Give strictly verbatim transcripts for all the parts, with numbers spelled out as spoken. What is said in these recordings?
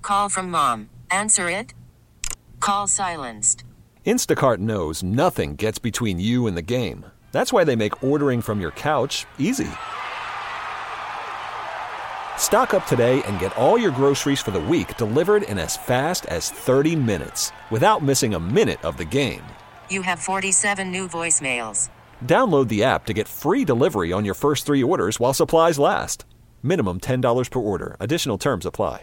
Call from mom. Answer it. Call silenced. Instacart knows nothing gets between you and the game. That's why they make ordering from your couch easy. Stock up today and get all your groceries for the week delivered in as fast as thirty minutes without missing a minute of the game. You have forty-seven new voicemails. Download the app to get free delivery on your first three orders while supplies last. Minimum ten dollars per order. Additional terms apply.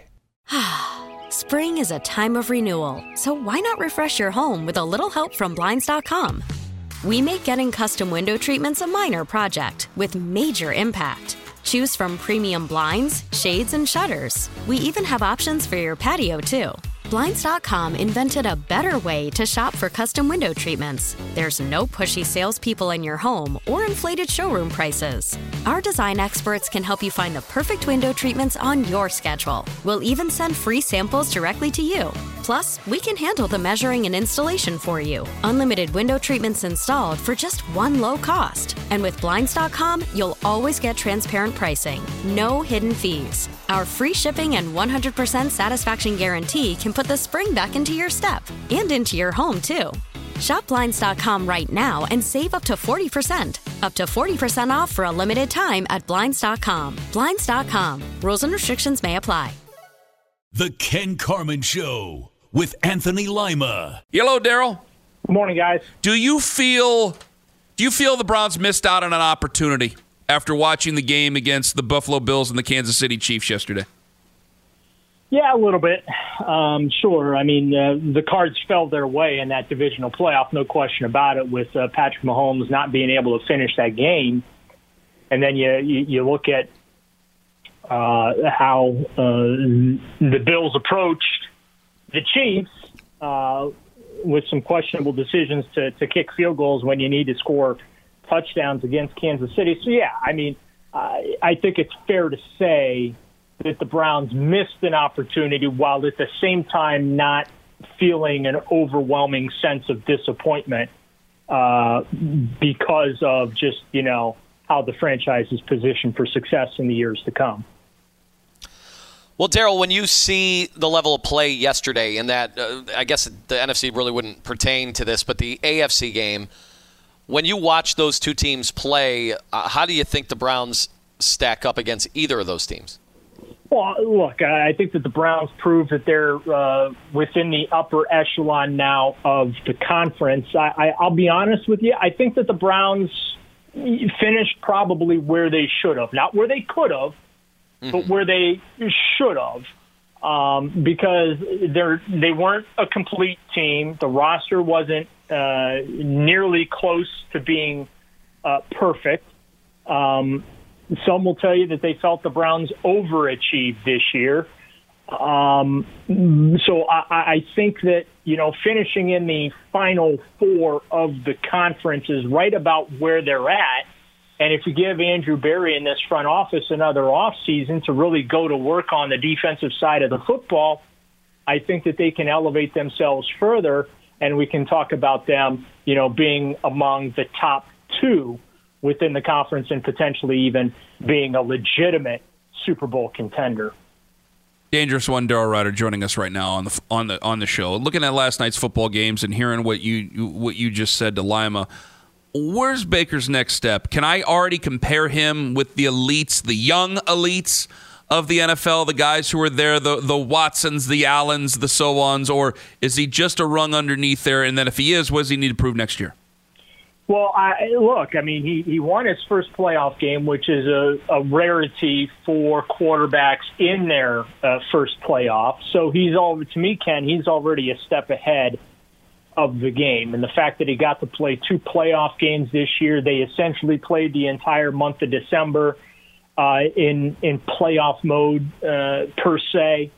Spring is a time of renewal, so why not refresh your home with a little help from Blinds dot com? We make getting custom window treatments a minor project with major impact. Choose from premium blinds, shades, and shutters. We even have options for your patio, too. Blinds dot com invented a better way to shop for custom window treatments. There's no pushy salespeople in your home or inflated showroom prices. Our design experts can help you find the perfect window treatments on your schedule. We'll even send free samples directly to you. Plus, we can handle the measuring and installation for you. Unlimited window treatments installed for just one low cost. And with Blinds dot com, you'll always get transparent pricing. No hidden fees. Our free shipping and one hundred percent satisfaction guarantee can put the spring back into your step and into your home, too. Shop Blinds dot com right now and save up to forty percent. Up to forty percent off for a limited time at Blinds dot com. Blinds dot com. Rules and restrictions may apply. The Ken Carman Show with Anthony Lima. Hello, Daryl. Good morning, guys. Do you feel do you feel the Browns missed out on an opportunity after watching the game against the Buffalo Bills and the Kansas City Chiefs yesterday? Yeah, a little bit. Um, sure. I mean, uh, the cards fell their way in that divisional playoff, no question about it, with uh, Patrick Mahomes not being able to finish that game. And then you, you, you look at uh, how uh, the Bills approached the Chiefs uh, with some questionable decisions to, to kick field goals when you need to score touchdowns against Kansas City. So, yeah, I mean, I, I think it's fair to say that the Browns missed an opportunity while at the same time not feeling an overwhelming sense of disappointment uh, because of just, you know, how the franchise is positioned for success in the years to come. Well, Daryl, when you see the level of play yesterday, and that uh, I guess the N F C really wouldn't pertain to this, but the A F C game, when you watch those two teams play, uh, how do you think the Browns stack up against either of those teams? Well, look, I think that the Browns prove that they're uh, within the upper echelon now of the conference. I, I, I'll be honest with you. I think that the Browns finished probably where they should have. Not where they could have, mm-hmm. but where they should have. Um, because they're, they weren't a complete team. The roster wasn't uh, nearly close to being uh, perfect. Um Some will tell you that they felt the Browns overachieved this year. Um, so I, I think that, you know, finishing in the final four of the conference is right about where they're at. And if you give Andrew Berry in this front office another offseason to really go to work on the defensive side of the football, I think that they can elevate themselves further, and we can talk about them, you know, being among the top two within the conference and potentially even being a legitimate Super Bowl contender. Dangerous One, Daryl Ryder, joining us right now on the on the on the show. Looking at last night's football games and hearing what you what you just said to Lima, where's Baker's next step? Can I already compare him with the elites, the young elites of the N F L, the guys who are there, the the Watsons, the Allens, the so-ons, or is he just a rung underneath there? And then if he is, what does he need to prove next year? Well, I, look, I mean, he, he won his first playoff game, which is a, a rarity for quarterbacks in their uh, first playoff. So he's all, to me, Ken, he's already a step ahead of the game. And the fact that he got to play two playoff games this year, they essentially played the entire month of December uh, in in playoff mode uh, per se.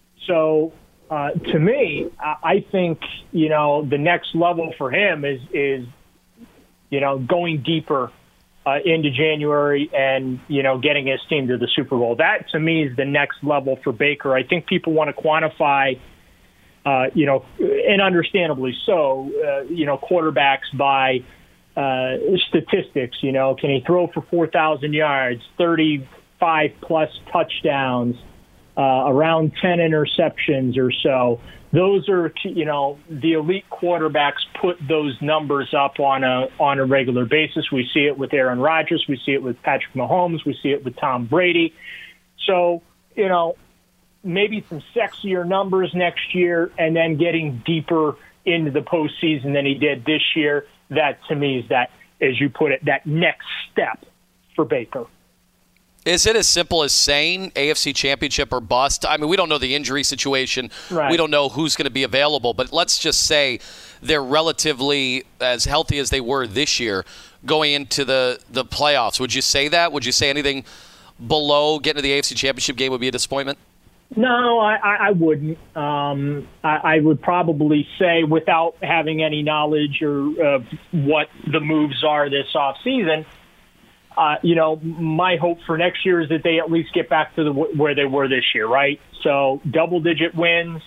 So uh, to me, I, I think, you know, the next level for him is is you know, going deeper uh, into January and, you know, getting his team to the Super Bowl. That, to me, is the next level for Baker. I think people want to quantify, uh, you know, and understandably so, uh, you know, quarterbacks by uh, statistics. You know, can he throw for four thousand yards, thirty-five plus touchdowns, uh, around ten interceptions or so. Those are, you know, the elite quarterbacks put those numbers up on a on a regular basis. We see it with Aaron Rodgers. We see it with Patrick Mahomes. We see it with Tom Brady. So, you know, maybe some sexier numbers next year and then getting deeper into the postseason than he did this year. That, to me, is that, as you put it, that next step for Baker. Is it as simple as saying A F C Championship or bust? I mean, we don't know the injury situation. Right. We don't know who's going to be available. But let's just say they're relatively as healthy as they were this year going into the, the playoffs. Would you say that? Would you say anything below getting to the A F C Championship game would be a disappointment? No, I, I wouldn't. Um, I, I would probably say, without having any knowledge or of what the moves are this offseason, Uh, you know, my hope for next year is that they at least get back to the where they were this year, right? So double-digit wins,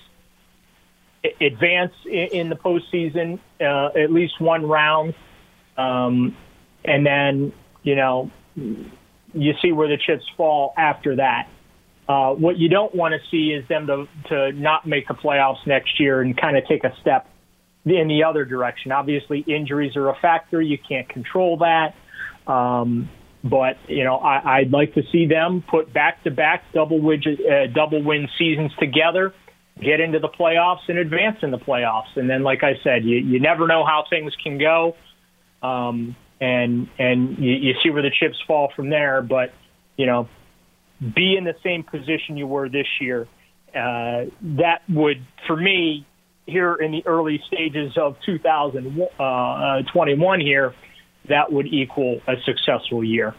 advance in, in the postseason, uh, at least one round, um, and then, you know, you see where the chips fall after that. Uh, what you don't want to see is them to, to not make the playoffs next year and kind of take a step in the other direction. Obviously, injuries are a factor. You can't control that. Um, but, you know, I, I'd like to see them put back-to-back double widget, uh, double win seasons together, get into the playoffs and advance in the playoffs. And then, like I said, you, you never know how things can go. Um, and and you, you see where the chips fall from there. But, you know, be in the same position you were this year. Uh, that would, for me, here in the early stages of two thousand twenty-one here, that would equal a successful year.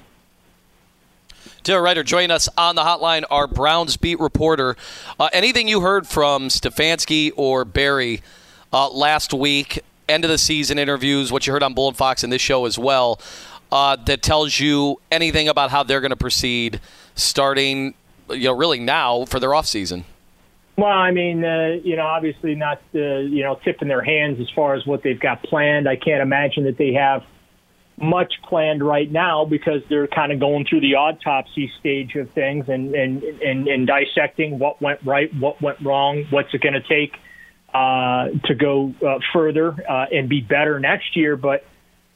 Daryl Ruiter joining us on the hotline, our Browns beat reporter. Uh, anything you heard from Stefanski or Barry uh, last week, end of the season interviews, what you heard on Bull and Fox and this show as well, uh, that tells you anything about how they're going to proceed starting, you know, really now for their offseason? Well, I mean, uh, you know, obviously not, uh, you know, tipping their hands as far as what they've got planned. I can't imagine that they have much planned right now because they're kind of going through the autopsy stage of things and, and, and, and dissecting what went right, what went wrong, what's it going to take uh, to go uh, further uh, and be better next year. But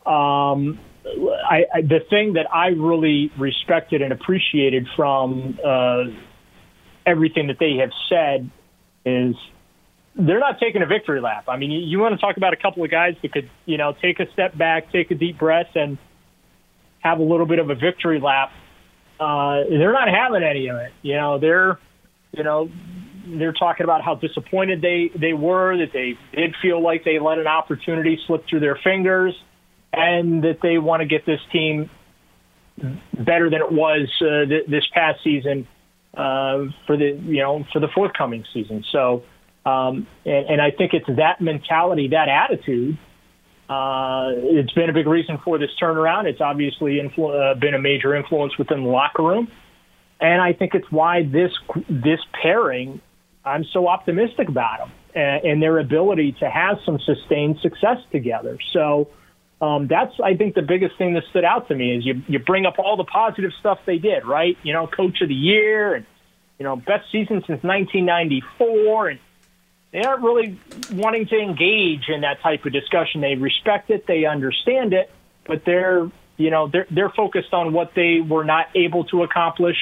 um, I, I, the thing that I really respected and appreciated from uh, everything that they have said is they're not taking a victory lap. I mean, you, you want to talk about a couple of guys that could, you know, take a step back, take a deep breath, and have a little bit of a victory lap. Uh, they're not having any of it. You know, they're, you know, they're talking about how disappointed they, they were, that they did feel like they let an opportunity slip through their fingers, and that they want to get this team better than it was uh, th- this past season uh, for the, you know, for the forthcoming season. So, Um, and, and I think it's that mentality, that attitude. Uh, it's been a big reason for this turnaround. It's obviously influ- uh, been a major influence within the locker room. And I think it's why this this pairing, I'm so optimistic about them and, and their ability to have some sustained success together. So um, that's, I think, the biggest thing that stood out to me is you, you bring up all the positive stuff they did, right? You know, Coach of the Year and, you know, best season since nineteen ninety-four, and they aren't really wanting to engage in that type of discussion. They respect it, they understand it, but they're, you know, they're they're focused on what they were not able to accomplish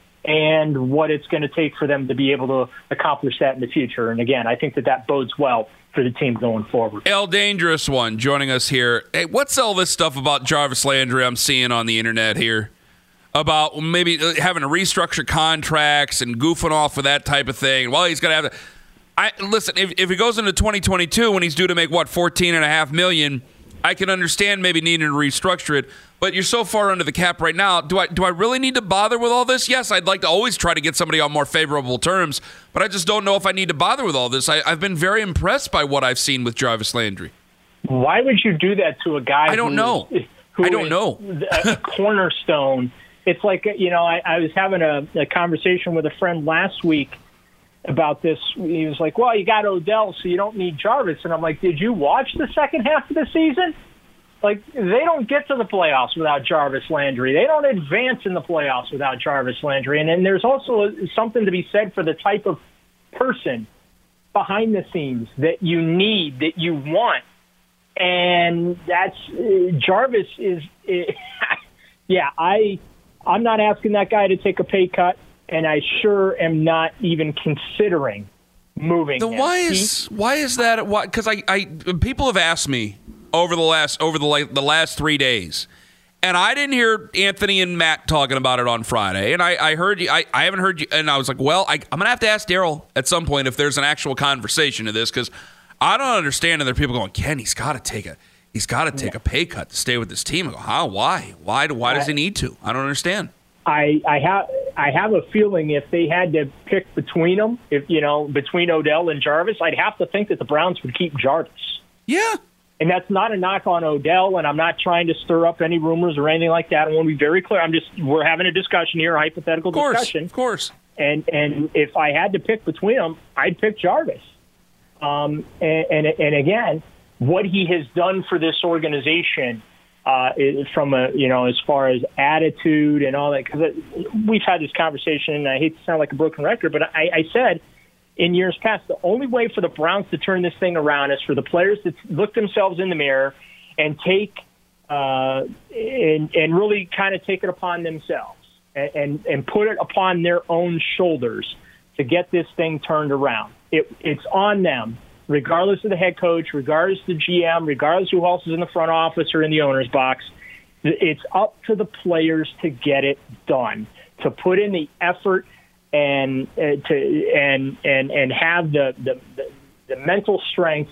and what it's going to take for them to be able to accomplish that in the future. And again, I think that that bodes well for the team going forward. El Dangerous One joining us here. Hey, what's all this stuff about Jarvis Landry I'm seeing on the internet here? About maybe having to restructure contracts and goofing off with that type of thing. Well, he's got to have to. I, listen, if, if he goes into twenty twenty-two when he's due to make, what, fourteen point five million dollars, I can understand maybe needing to restructure it. But you're so far under the cap right now. Do I do I really need to bother with all this? Yes, I'd like to always try to get somebody on more favorable terms, but I just don't know if I need to bother with all this. I, I've been very impressed by what I've seen with Jarvis Landry. Why would you do that to a guy I don't who know. Is, who I don't is know. a cornerstone? It's like, you know, I, I was having a, a conversation with a friend last week about this. He was like, well, you got Odell, so you don't need Jarvis. And I'm like, did you watch the second half of the season? Like, they don't get to the playoffs without Jarvis Landry. They don't advance in the playoffs without Jarvis Landry. And then there's also something to be said for the type of person behind the scenes that you need, that you want. And that's uh, Jarvis is, uh, yeah, I, I'm not asking that guy to take a pay cut, and I sure am not even considering moving. Then him. why is he, why is that? Why? Because I, I people have asked me over the last over the like the last three days, and I didn't hear Anthony and Matt talking about it on Friday, and I, I heard you. I, I haven't heard you, and I was like, well, I, I'm gonna have to ask Daryl at some point if there's an actual conversation to this, because I don't understand. And there are people going, Ken, he's got to take a he's got to take a pay cut to stay with this team. I go, how? Why? Why? Why does he need to? I don't understand. I, I have I have a feeling if they had to pick between them, if you know, between Odell and Jarvis, I'd have to think that the Browns would keep Jarvis. Yeah. And that's not a knock on Odell, and I'm not trying to stir up any rumors or anything like that. I want to be very clear. I'm just we're having a discussion here, a hypothetical of course, discussion. Of course. And and if I had to pick between them, I'd pick Jarvis. Um, and, and and again, what he has done for this organization, uh, from a you know as far as attitude and all that, because we've had this conversation, and I hate to sound like a broken record, but I, I said in years past, the only way for the Browns to turn this thing around is for the players to look themselves in the mirror and take uh, and and really kind of take it upon themselves and, and and put it upon their own shoulders to get this thing turned around. It, it's on them, regardless of the head coach, regardless of the G M, regardless of who else is in the front office or in the owner's box. It's up to the players to get it done, to put in the effort and uh, to and and and have the, the the the mental strength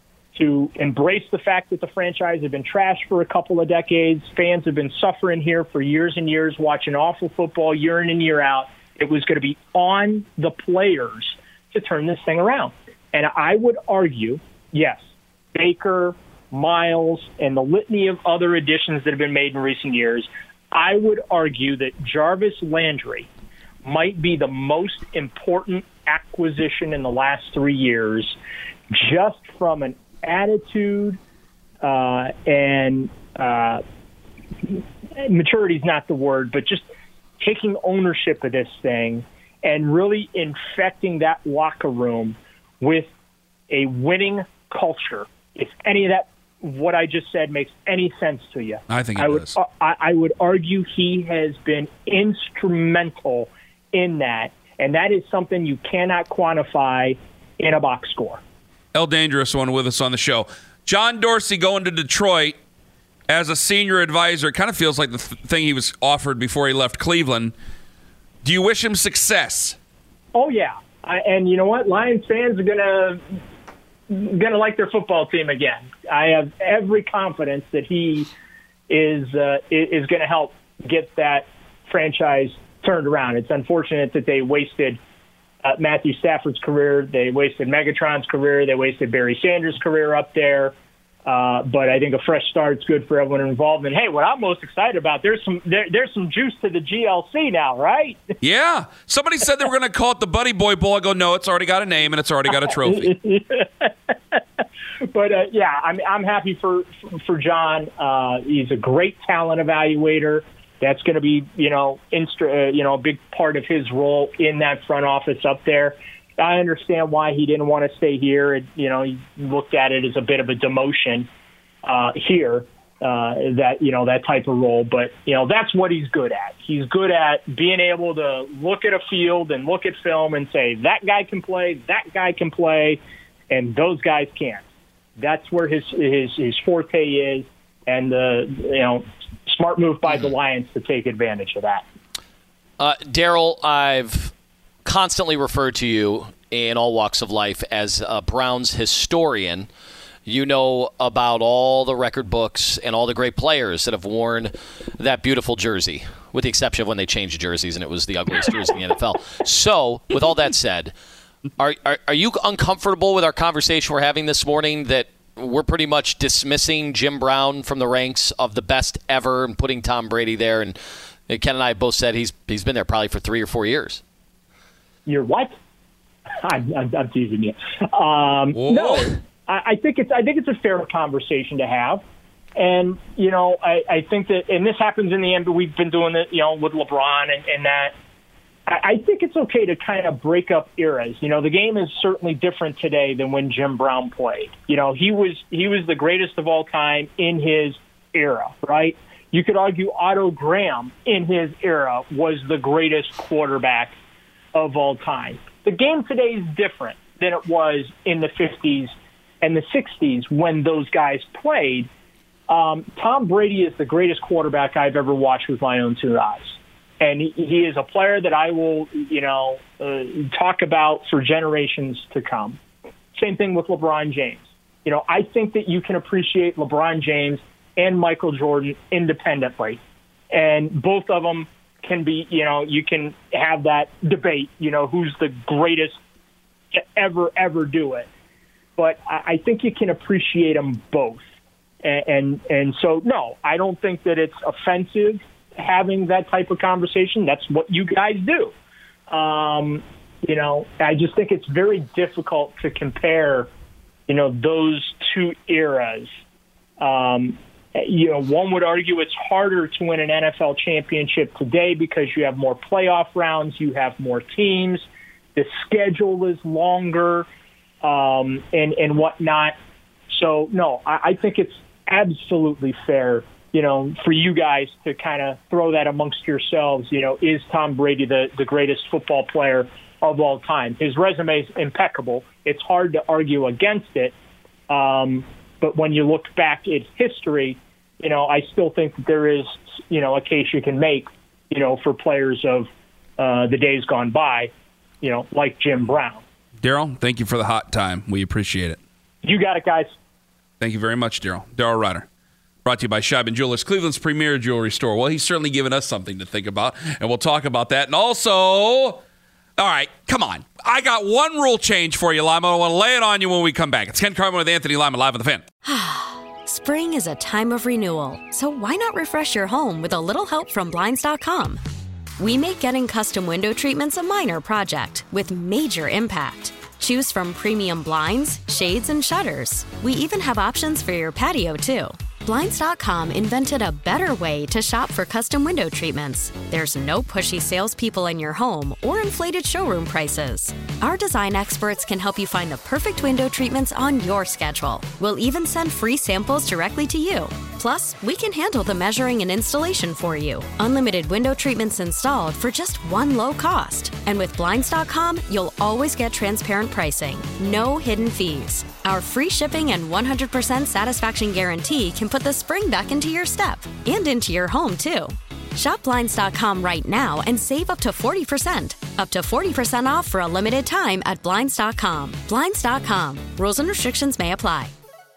to embrace the fact that the franchise had been trashed for a couple of decades. Fans have been suffering here for years and years, watching awful football year in and year out. It was going to be on the players to turn this thing around. And I would argue, yes, Baker, Miles, and the litany of other additions that have been made in recent years, I would argue that Jarvis Landry might be the most important acquisition in the last three years, just from an attitude uh, and uh, maturity is not the word, but just taking ownership of this thing and really infecting that locker room with a winning culture. If any of that, what I just said, makes any sense to you, I think it I would, does. I, I would argue he has been instrumental in that, and that is something you cannot quantify in a box score. El Dangerous One with us on the show. John Dorsey going to Detroit as a senior advisor. It kind of feels like the th- thing he was offered before he left Cleveland. Do you wish him success? Oh, yeah. I, and you know what? Lions fans are going to going to like their football team again. I have every confidence that he is uh, is going to help get that franchise turned around. It's unfortunate that they wasted uh, Matthew Stafford's career. They wasted Megatron's career. They wasted Barry Sanders' career up there. Uh, but I think a fresh start is good for everyone involved. And hey, what I'm most excited about, there's some there, there's some juice to the G L C now, right? Yeah. Somebody said they were going to call it the Buddy Boy Bowl. I go, no, it's already got a name and it's already got a trophy. But uh, yeah, I'm I'm happy for for John. Uh, he's a great talent evaluator. That's going to be you know instru- uh, you know a big part of his role in that front office up there. I understand why he didn't want to stay here. It, you know, he looked at it as a bit of a demotion uh, here, uh, that, you know, that type of role. But, you know, that's what he's good at. He's good at being able to look at a field and look at film and say, that guy can play, that guy can play, and those guys can't. That's where his his, his forte is, and, the you know, smart move by the Lions to take advantage of that. Uh, Daryl, I've constantly referred to you in all walks of life as a Browns historian. You know about all the record books and all the great players that have worn that beautiful jersey, with the exception of when they changed jerseys and it was the ugliest jersey in the N F L. So, with all that said, are, are are you uncomfortable with our conversation we're having this morning that we're pretty much dismissing Jim Brown from the ranks of the best ever and putting Tom Brady there? And Ken and I both said he's he's been there probably for three or four years. You're what? I'm, I'm, I'm teasing you. Um, no, I, I think it's I think it's a fair conversation to have. And, you know, I, I think that, and this happens in the N B A, we've been doing it, you know, with LeBron and, and that. I, I think it's okay to kind of break up eras. You know, the game is certainly different today than when Jim Brown played. You know, he was he was the greatest of all time in his era, right? You could argue Otto Graham in his era was the greatest quarterback of all time. The game today is different than it was in the fifties and the sixties when those guys played. Um, Tom Brady is the greatest quarterback I've ever watched with my own two eyes. And he, he is a player that I will, you know, uh, talk about for generations to come. Same thing with LeBron James. You know, I think that you can appreciate LeBron James and Michael Jordan independently. And both of them can be, you know, you can have that debate, you know, who's the greatest to ever, ever do it. But I, I think you can appreciate them both. And, and and so, no, I don't think that it's offensive having that type of conversation. That's what you guys do. Um, you know, I just think it's very difficult to compare, you know, those two eras. Um, you know, one would argue it's harder to win an N F L championship today because you have more playoff rounds, you have more teams, the schedule is longer, um, and, and whatnot. So, no, I, I think it's absolutely fair, you know, for you guys to kind of throw that amongst yourselves. You know, is Tom Brady the, the greatest football player of all time? His resume is impeccable. It's hard to argue against it. Um, but when you look back at history, you know, I still think that there is, you know, a case you can make, you know, for players of uh, the days gone by, you know, like Jim Brown. Daryl, thank you for the hot time. We appreciate it. You got it, guys. Thank you very much, Daryl. Daryl Rutter. Brought to you by Scheibman Jewelers, Cleveland's premier jewelry store. Well, he's certainly given us something to think about, and we'll talk about that. And also, all right, come on. I got one rule change for you, Lima. I want to lay it on you when we come back. It's Ken Carman with Anthony Lima, live on the Fan. Spring is a time of renewal, so why not refresh your home with a little help from Blinds dot com? We make getting custom window treatments a minor project with major impact. Choose from premium blinds, shades, and shutters. We even have options for your patio, too. Blinds dot com invented a better way to shop for custom window treatments. There's no pushy salespeople in your home or inflated showroom prices. Our design experts can help you find the perfect window treatments on your schedule. We'll even send free samples directly to you. Plus, we can handle the measuring and installation for you. Unlimited window treatments installed for just one low cost. And with Blinds dot com, you'll always get transparent pricing. No hidden fees. Our free shipping and one hundred percent satisfaction guarantee can put the spring back into your step and into your home, too. Shop Blinds dot com right now and save up to forty percent. Up to forty percent off for a limited time at Blinds dot com. Blinds dot com. Rules and restrictions may apply.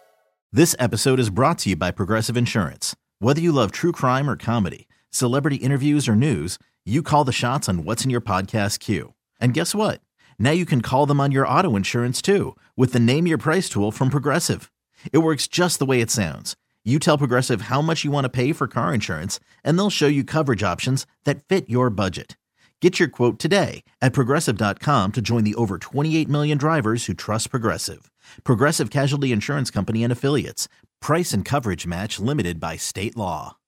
This episode is brought to you by Progressive Insurance. Whether you love true crime or comedy, celebrity interviews or news, you call the shots on what's in your podcast queue. And guess what? Now you can call them on your auto insurance, too, with the Name Your Price tool from Progressive. It works just the way it sounds. You tell Progressive how much you want to pay for car insurance, and they'll show you coverage options that fit your budget. Get your quote today at Progressive dot com to join the over twenty-eight million drivers who trust Progressive. Progressive Casualty Insurance Company and Affiliates. Price and coverage match limited by state law.